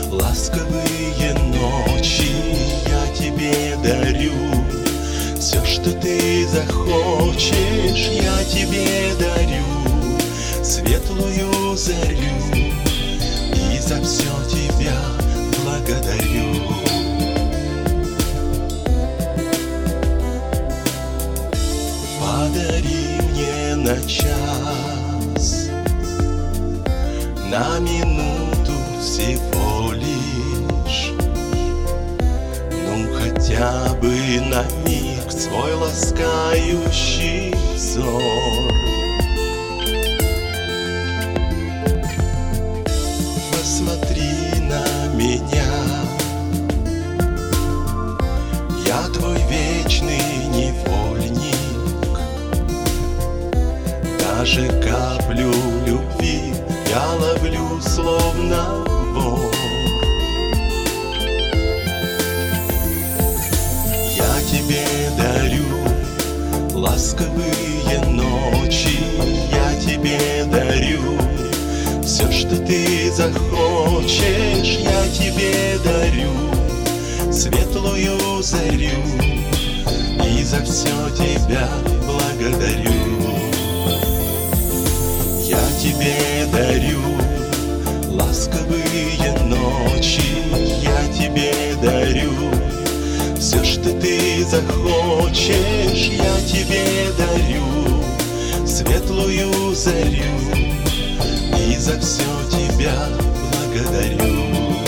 Ласковые ночи я тебе дарю. Все, что ты захочешь, я тебе дарю. Светлую зарю, и за все тебя благодарю. Подари мне на час, на минуту всего лишь, ну хотя бы на миг свой ласкающий взор. Посмотри на меня, я твой вечный невольник. Даже каплю любви я ловлю словно вор. Я тебе дарю ласковые ночи, я тебе дарю. Все, что ты захочешь, я тебе дарю. Светлую зарю, и за все тебя благодарю. Я тебе дарю ласковые ночи, я тебе дарю. Все, что ты захочешь, я тебе дарю. Светлую зарю, и за все тебя благодарю.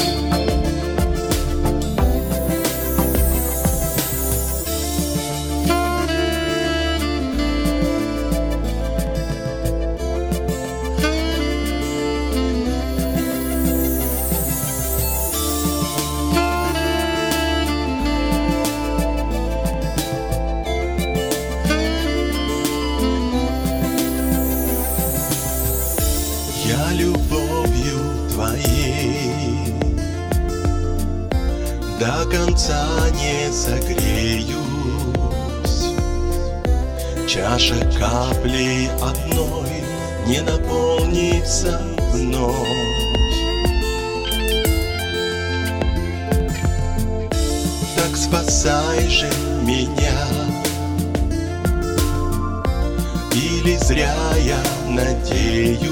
Я любовью твоей до конца не согреюсь. Чаша каплей одной не наполнится вновь. Так спасай же меня, или зря я надеюсь.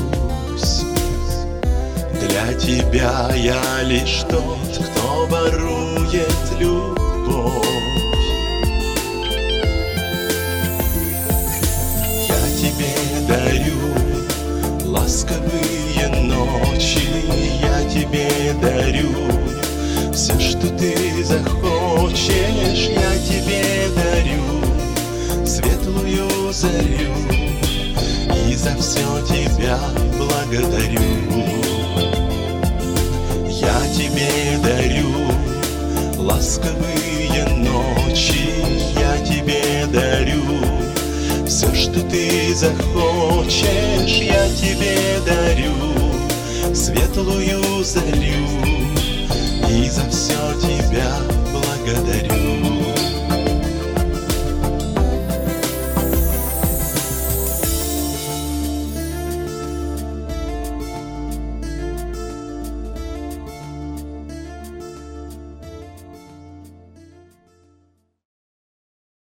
Для тебя я лишь тот, кто ворует любовь. Я тебе дарю ласковые ночи, я тебе дарю. Все, что ты захочешь, я тебе дарю. Светлую зарю, и за все тебя благодарю. Я тебе дарю ласковые ночи, я тебе дарю. Все, что ты захочешь, я тебе дарю. Светлую зарю,